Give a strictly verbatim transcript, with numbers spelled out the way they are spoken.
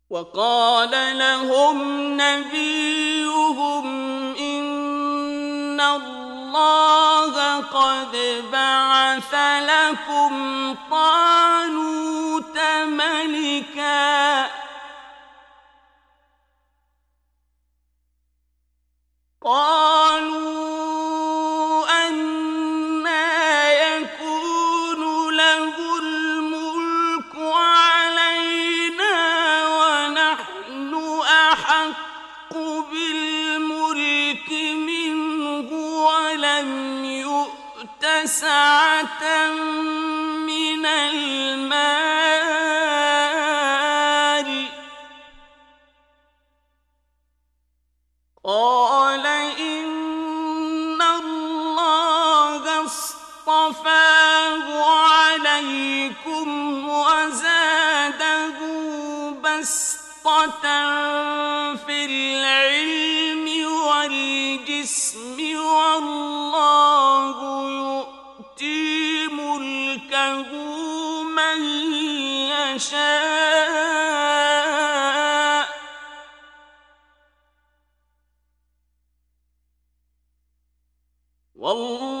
وقال لهم نبيهم إن الله قد بعث لكم طالوت ملكا قالوا أنى يكون له الملك علينا ونحن أحق بالملك منه ولم يؤت سعة من المال قال إن الله اصطفاه عليكم وزاده بسطة في العلم والجسم والله يؤتي ملكه من يشاء والله